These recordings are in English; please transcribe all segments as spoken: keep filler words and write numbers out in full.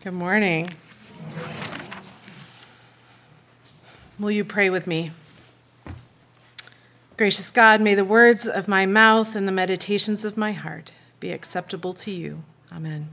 Good morning. Will you pray with me? Gracious God, may the words of my mouth and the meditations of my heart be acceptable to you. Amen.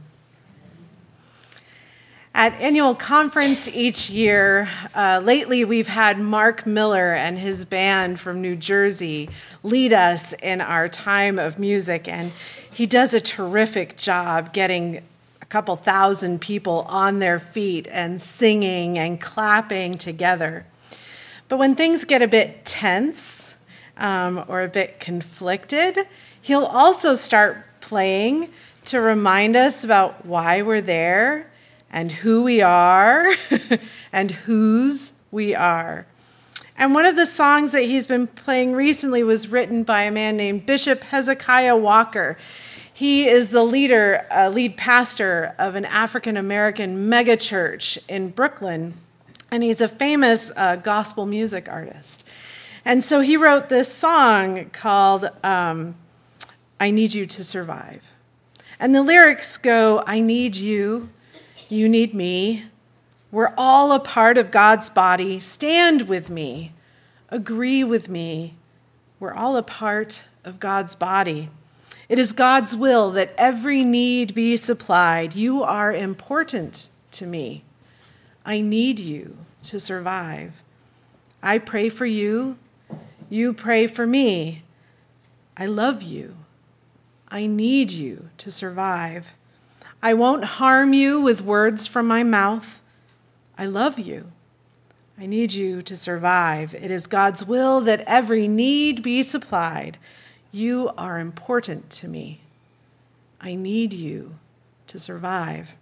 At annual conference each year, uh, lately we've had Mark Miller and his band from New Jersey lead us in our time of music, and he does a terrific job getting a couple thousand people on their feet and singing and clapping together. But when things get a bit tense um, or a bit conflicted, he'll also start playing to remind us about why we're there and who we are and whose we are. And one of the songs that he's been playing recently was written by a man named Bishop Hezekiah Walker. He is the leader, uh, lead pastor of an African-American megachurch in Brooklyn, and he's a famous uh, gospel music artist. And so he wrote this song called um, I Need You to Survive. And the lyrics go, I need you, you need me. We're all a part of God's body. Stand with me. Agree with me. We're all a part of God's body. It is God's will that every need be supplied. You are important to me. I need you to survive. I pray for you. You pray for me. I love you. I need you to survive. I won't harm you with words from my mouth. I love you. I need you to survive. It is God's will that every need be supplied. You are important to me. I need you to survive.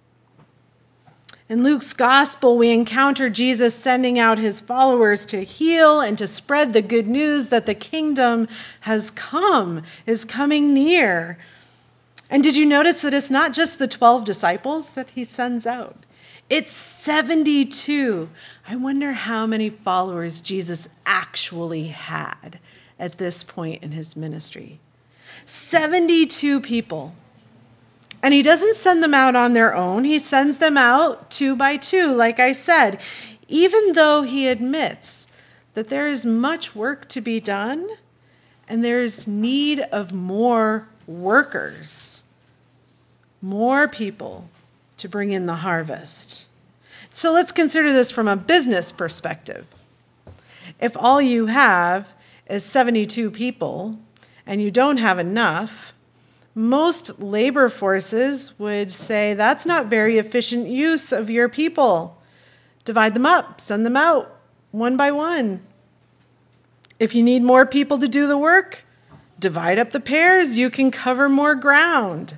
In Luke's gospel, we encounter Jesus sending out his followers to heal and to spread the good news that the kingdom has come, is coming near. And did you notice that it's not just the twelve disciples that he sends out? It's seventy-two. I wonder how many followers Jesus actually had at this point in his ministry. seventy-two people. And he doesn't send them out on their own. He sends them out two by two, like I said, even though he admits that there is much work to be done and there's need of more workers, more people to bring in the harvest. So let's consider this from a business perspective. If all you have is seventy-two people and you don't have enough, most labor forces would say that's not very efficient use of your people. Divide them up, send them out one by one. If you need more people to do the work, divide up the pairs, you can cover more ground.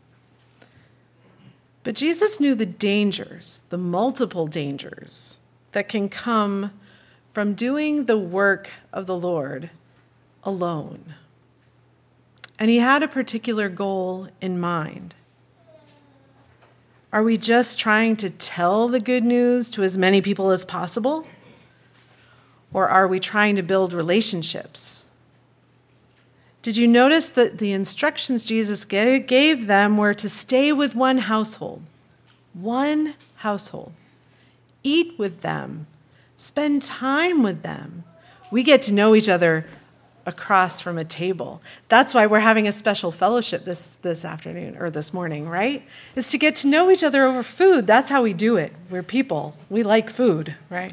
But Jesus knew the dangers, the multiple dangers that can come from doing the work of the Lord alone. And he had a particular goal in mind. Are we just trying to tell the good news to as many people as possible? Or are we trying to build relationships? Did you notice that the instructions Jesus gave them were to stay with one household? One household. Eat with them. Spend time with them. We get to know each other across from a table. That's why we're having a special fellowship this, this afternoon or this morning, right? Is to get to know each other over food. That's how we do it. We're people. We like food, right?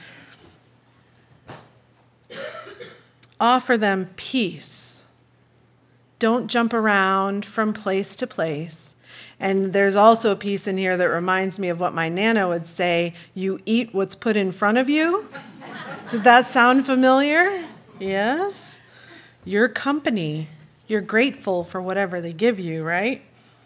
Offer them peace. Don't jump around from place to place. And there's also a piece in here that reminds me of what my Nana would say, you eat what's put in front of you. Did that sound familiar? Yes? Your company. You're grateful for whatever they give you, right?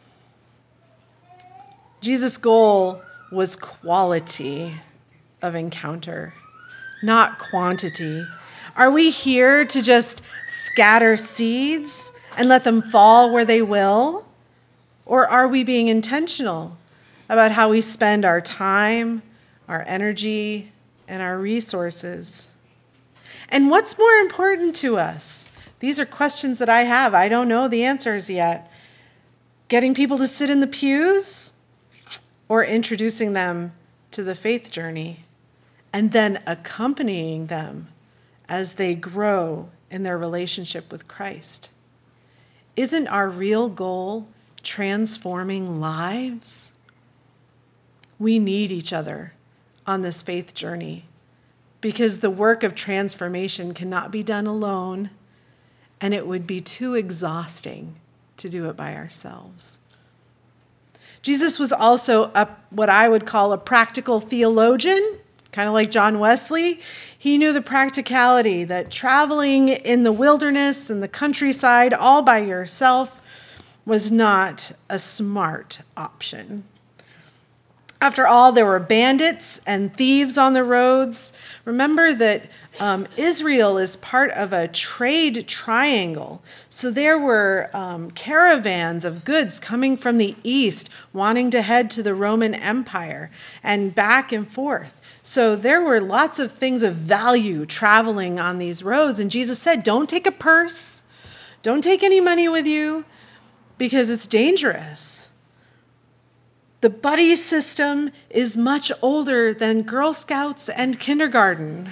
Jesus' goal was quality of encounter, not quantity. Are we here to just scatter seeds and let them fall where they will? Or are we being intentional about how we spend our time, our energy, and our resources? And what's more important to us? These are questions that I have. I don't know the answers yet. Getting people to sit in the pews or introducing them to the faith journey, and then accompanying them as they grow in their relationship with Christ? Isn't our real goal transforming lives? We need each other on this faith journey because the work of transformation cannot be done alone, and it would be too exhausting to do it by ourselves. Jesus was also a, what I would call a practical theologian, kind of like John Wesley. He knew the practicality that traveling in the wilderness and the countryside all by yourself was not a smart option. After all, there were bandits and thieves on the roads. Remember that um, Israel is part of a trade triangle. So there were um, caravans of goods coming from the east, wanting to head to the Roman Empire, and back and forth. So there were lots of things of value traveling on these roads. And Jesus said, don't take a purse. Don't take any money with you because it's dangerous. The buddy system is much older than Girl Scouts and kindergarten.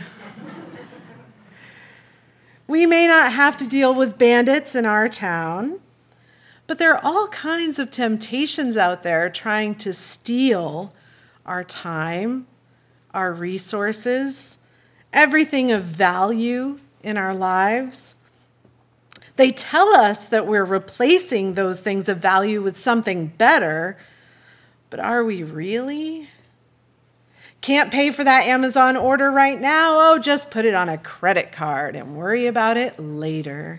We may not have to deal with bandits in our town, but there are all kinds of temptations out there trying to steal our time, our resources, everything of value in our lives. They tell us that we're replacing those things of value with something better, but are we really? Can't pay for that Amazon order right now? Oh, just put it on a credit card and worry about it later.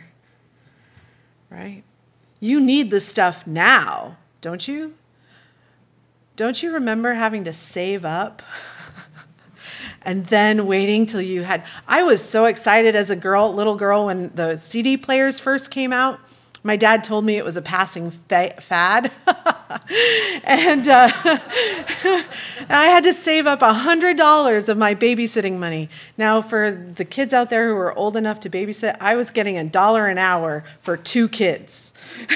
Right? You need the stuff now, don't you? Don't you remember having to save up and then waiting till you had... I was so excited as a girl, little girl, when the C D players first came out. My dad told me it was a passing fa- fad. and, uh, and I had to save up one hundred dollars of my babysitting money. Now, for the kids out there who are old enough to babysit, I was getting a dollar an hour for two kids.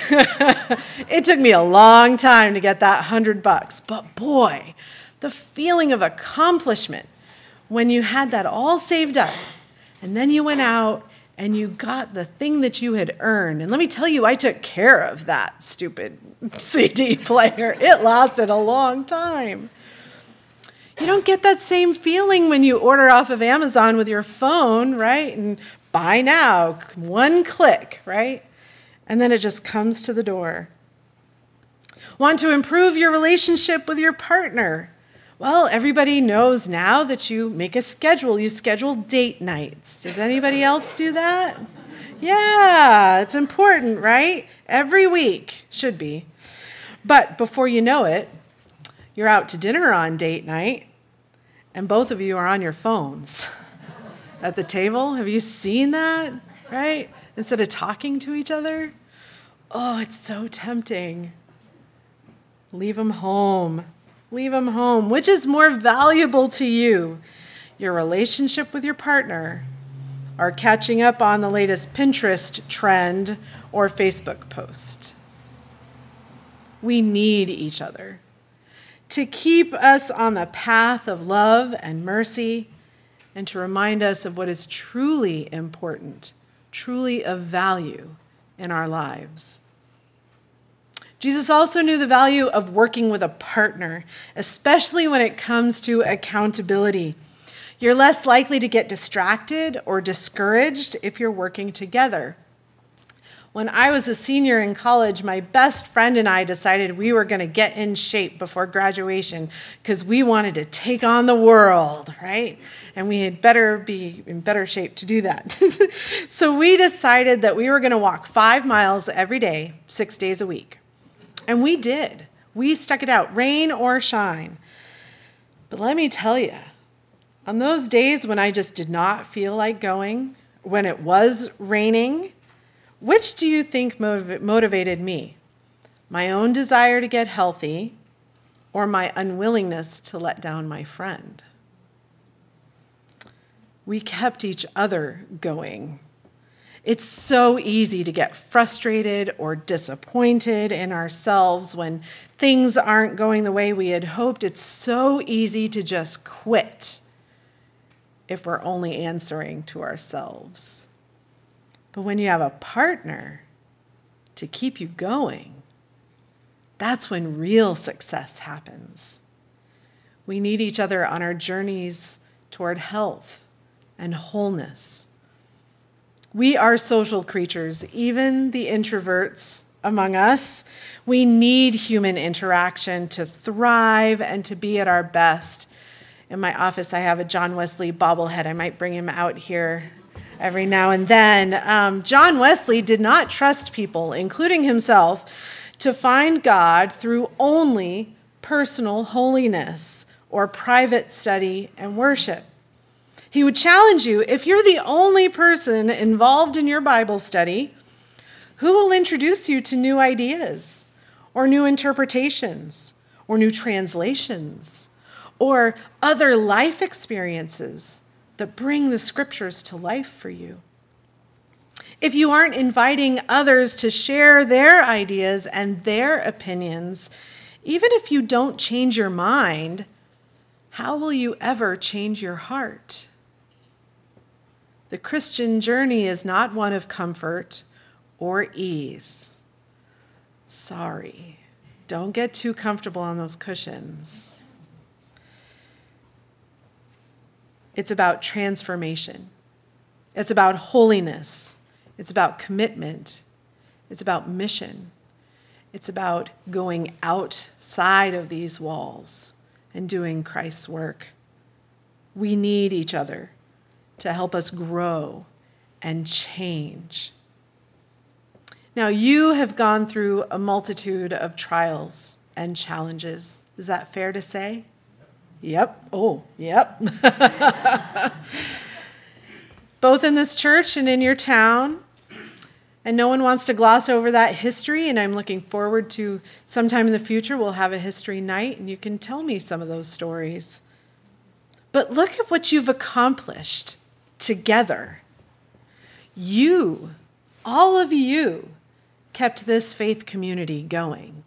It took me a long time to get that hundred bucks. But boy, the feeling of accomplishment when you had that all saved up and then you went out and you got the thing that you had earned. And let me tell you, I took care of that stupid C D player. It lasted a long time. You don't get that same feeling when you order off of Amazon with your phone, right? And buy now, one click, right? And then it just comes to the door. Want to improve your relationship with your partner? Well, everybody knows now that you make a schedule. You schedule date nights. Does anybody else do that? Yeah, it's important, right? Every week, should be. But before you know it, you're out to dinner on date night, and both of you are on your phones at the table. Have you seen that, right? Instead of talking to each other. Oh, it's so tempting. Leave them home. Leave them home. Which is more valuable to you? Your relationship with your partner, or catching up on the latest Pinterest trend or Facebook post? We need each other to keep us on the path of love and mercy and to remind us of what is truly important, truly of value in our lives. Jesus also knew the value of working with a partner, especially when it comes to accountability. You're less likely to get distracted or discouraged if you're working together. When I was a senior in college, my best friend and I decided we were going to get in shape before graduation because we wanted to take on the world, right? And we had better be in better shape to do that. So we decided that we were going to walk five miles every day, six days a week. And we did. We stuck it out, rain or shine. But let me tell you, on those days when I just did not feel like going, when it was raining, which do you think motiv- motivated me? My own desire to get healthy or my unwillingness to let down my friend? We kept each other going. It's so easy to get frustrated or disappointed in ourselves when things aren't going the way we had hoped. It's so easy to just quit if we're only answering to ourselves. But when you have a partner to keep you going, that's when real success happens. We need each other on our journeys toward health and wholeness. We are social creatures, even the introverts among us. We need human interaction to thrive and to be at our best. In my office, I have a John Wesley bobblehead. I might bring him out here every now and then. Um, John Wesley did not trust people, including himself, to find God through only personal holiness or private study and worship. He would challenge you, if you're the only person involved in your Bible study, who will introduce you to new ideas or new interpretations or new translations or other life experiences that bring the scriptures to life for you? If you aren't inviting others to share their ideas and their opinions, even if you don't change your mind, how will you ever change your heart? The Christian journey is not one of comfort or ease. Sorry, don't get too comfortable on those cushions. It's about transformation. It's about holiness. It's about commitment. It's about mission. It's about going outside of these walls and doing Christ's work. We need each other to help us grow and change. Now, you have gone through a multitude of trials and challenges. Is that fair to say? Yep. Oh, yep. Both in this church and in your town. And no one wants to gloss over that history, and I'm looking forward to sometime in the future we'll have a history night, and you can tell me some of those stories. But look at what you've accomplished together. You, all of you, kept this faith community going.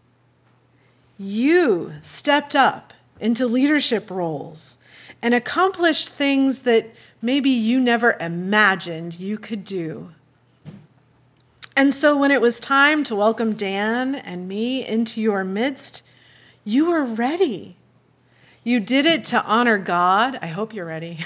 You stepped up into leadership roles and accomplished things that maybe you never imagined you could do. And so when it was time to welcome Dan and me into your midst, you were ready. You did it to honor God. I hope you're ready.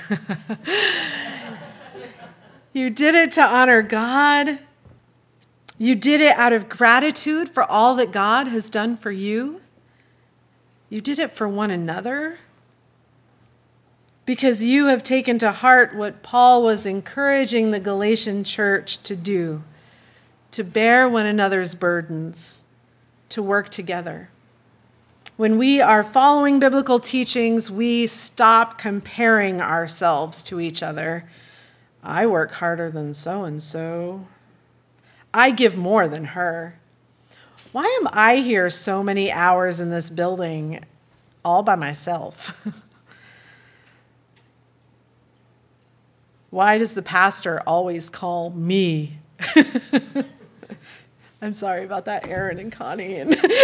You did it to honor God. You did it out of gratitude for all that God has done for you. You did it for one another because you have taken to heart what Paul was encouraging the Galatian church to do, to bear one another's burdens, to work together. When we are following biblical teachings, we stop comparing ourselves to each other. I work harder than so-and-so. I give more than her. Why am I here so many hours in this building all by myself? Why does the pastor always call me? I'm sorry about that, Aaron and Connie.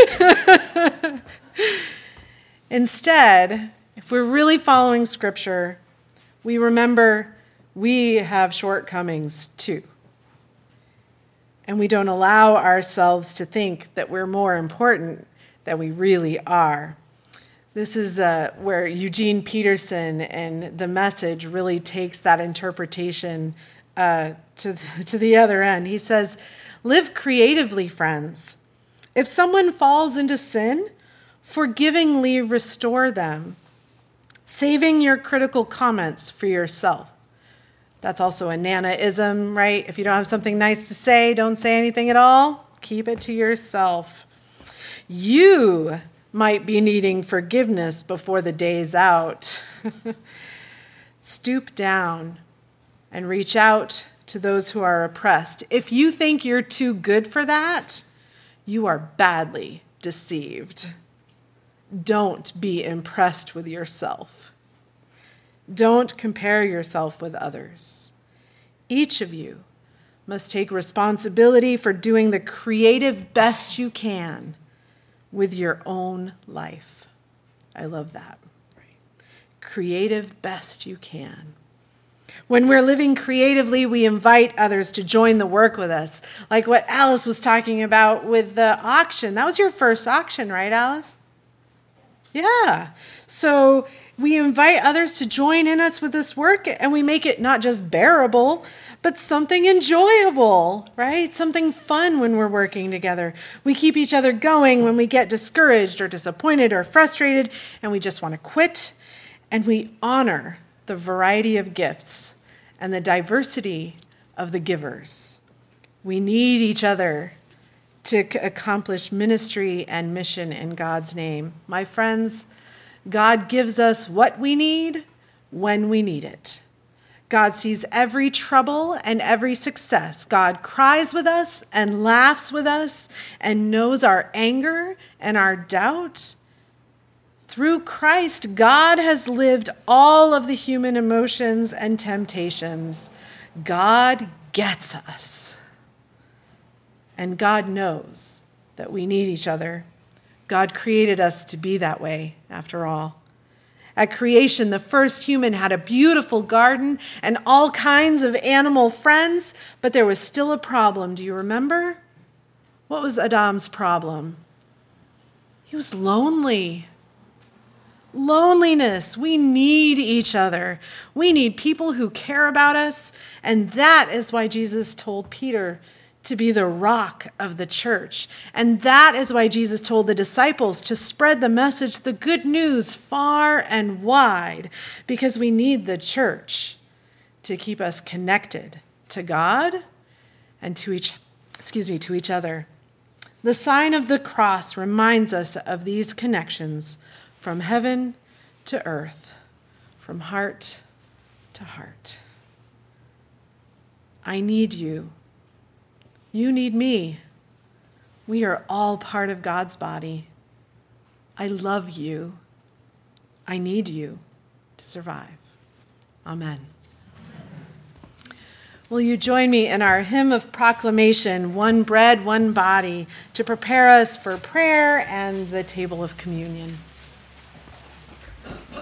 Instead, if we're really following Scripture, we remember we have shortcomings too. And we don't allow ourselves to think that we're more important than we really are. This is uh, where Eugene Peterson and The Message really takes that interpretation uh, to, th- to the other end. He says, live creatively, friends. If someone falls into sin, forgivingly restore them, saving your critical comments for yourself. That's also a Nana-ism, right? If you don't have something nice to say, don't say anything at all. Keep it to yourself. You might be needing forgiveness before the day's out. Stoop down and reach out to those who are oppressed. If you think you're too good for that, you are badly deceived. Don't be impressed with yourself. Don't compare yourself with others. Each of you must take responsibility for doing the creative best you can with your own life. I love that. Creative best you can. When we're living creatively, we invite others to join the work with us, like what Alice was talking about with the auction. That was your first auction, right, Alice? Yeah. So we invite others to join in us with this work, and we make it not just bearable, but something enjoyable, right? Something fun when we're working together. We keep each other going when we get discouraged or disappointed or frustrated, and we just want to quit. And we honor the variety of gifts and the diversity of the givers. We need each other to accomplish ministry and mission in God's name. My friends, God gives us what we need when we need it. God sees every trouble and every success. God cries with us and laughs with us and knows our anger and our doubt. Through Christ, God has lived all of the human emotions and temptations. God gets us. And God knows that we need each other. God created us to be that way, after all. At creation, the first human had a beautiful garden and all kinds of animal friends, but there was still a problem. Do you remember? What was Adam's problem? He was lonely. Loneliness. We need each other. We need people who care about us. And that is why Jesus told Peter to be the rock of the church. And that is why Jesus told the disciples to spread the message, the good news, far and wide, because we need the church to keep us connected to God and to each, excuse me, to each other. The sign of the cross reminds us of these connections from heaven to earth, from heart to heart. I need you. You need me. We are all part of God's body. I love you. I need you to survive. Amen. Will you join me in our hymn of proclamation, One Bread, One Body, to prepare us for prayer and the table of communion?